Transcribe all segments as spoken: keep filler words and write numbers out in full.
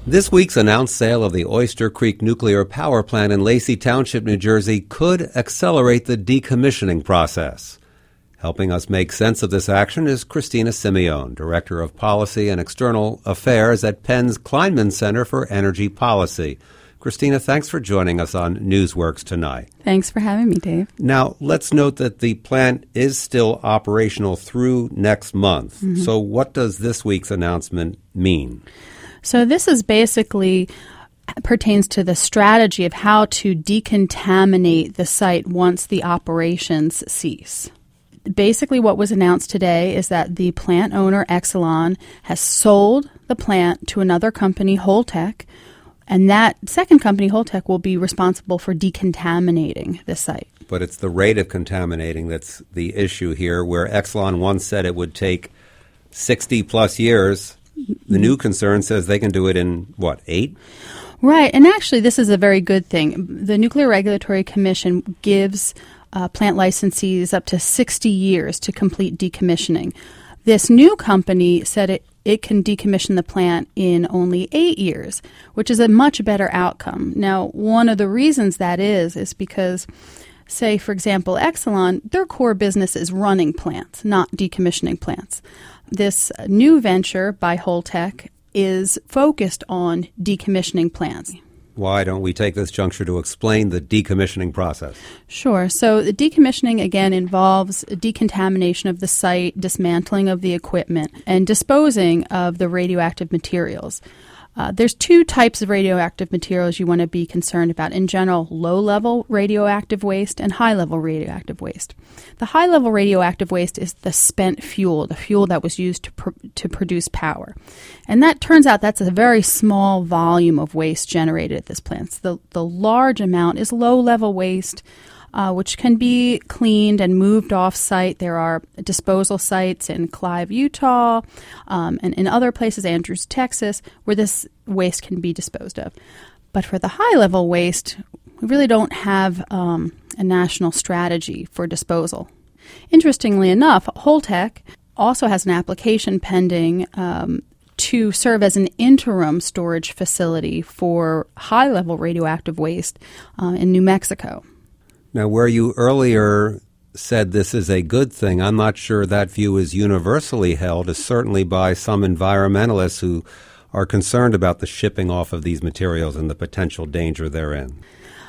This week's announced sale of the Oyster Creek Nuclear Power Plant in Lacey Township, New Jersey, could accelerate the decommissioning process. Helping us make sense of this action is Christina Simeone, Director of Policy and External Affairs at Penn's Kleinman Center for Energy Policy. Christina, thanks for joining us on Newsworks tonight. Thanks for having me, Dave. Now, let's note that the plant is still operational through next month. Mm-hmm. So what does this week's announcement mean? So this is basically pertains to the strategy of how to decontaminate the site once the operations cease. Basically, what was announced today is that the plant owner, Exelon, has sold the plant to another company, Holtec, and that second company, Holtec, will be responsible for decontaminating the site. But it's the rate of contaminating that's the issue here, where Exelon once said it would take sixty plus years. The new concern says they can do it in, what, eight? Right. And actually, this is a very good thing. The Nuclear Regulatory Commission gives uh, plant licensees up to sixty years to complete decommissioning. This new company said it, it can decommission the plant in only eight years, which is a much better outcome. Now, one of the reasons that is, is because, say, for example, Exelon, their core business is running plants, not decommissioning plants. This new venture by Holtec is focused on decommissioning plants. Why don't we take this juncture to explain the decommissioning process? Sure. So the decommissioning, again, involves decontamination of the site, dismantling of the equipment, and disposing of the radioactive materials. Uh, there's two types of radioactive materials you want to be concerned about. In general, low-level radioactive waste and high-level radioactive waste. The high-level radioactive waste is the spent fuel, the fuel that was used to pr- to produce power. And that turns out that's a very small volume of waste generated at this plant. So the, the large amount is low-level waste, Uh, which can be cleaned and moved off-site. There are disposal sites in Clive, Utah, um, and in other places, Andrews, Texas, where this waste can be disposed of. But for the high-level waste, we really don't have um, a national strategy for disposal. Interestingly enough, Holtec also has an application pending um, to serve as an interim storage facility for high-level radioactive waste uh, in New Mexico. Now, where you earlier said this is a good thing, I'm not sure that view is universally held, as certainly by some environmentalists who are concerned about the shipping off of these materials and the potential danger therein.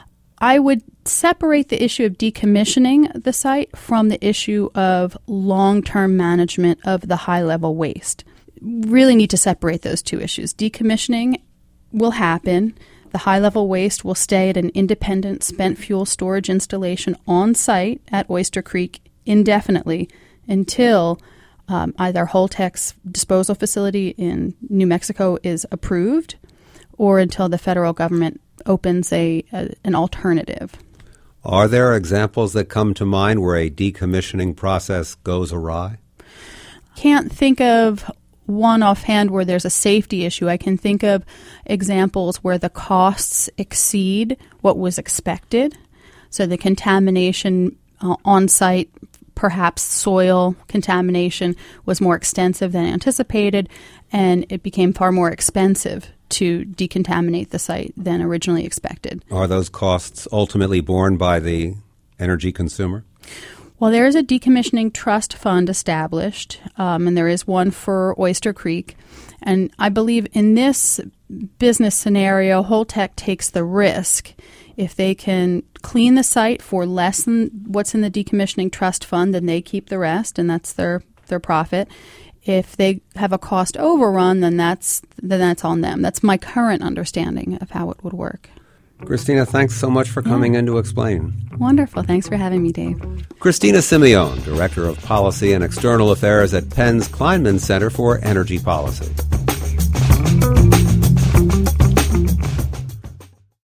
I would separate the issue of decommissioning the site from the issue of long-term management of the high-level waste. Really need to separate those two issues. Decommissioning will happen. The high-level waste will stay at an independent spent fuel storage installation on site at Oyster Creek indefinitely until um, either Holtec's disposal facility in New Mexico is approved or until the federal government opens a, a an alternative. Are there examples that come to mind where a decommissioning process goes awry? Can't think of one offhand where there's a safety issue. I can think of examples where the costs exceed what was expected. So the contamination uh, on site, perhaps soil contamination, was more extensive than anticipated, and it became far more expensive to decontaminate the site than originally expected. Are those costs ultimately borne by the energy consumer? Well, there is a decommissioning trust fund established, um, and there is one for Oyster Creek. And I believe in this business scenario, Holtec takes the risk. If they can clean the site for less than what's in the decommissioning trust fund, then they keep the rest, and that's their, their profit. If they have a cost overrun, then that's then that's on them. That's my current understanding of how it would work. Christina, thanks so much for coming yeah. in to explain. Wonderful. Thanks for having me, Dave. Christina Simeone, Director of Policy and External Affairs at Penn's Kleinman Center for Energy Policy.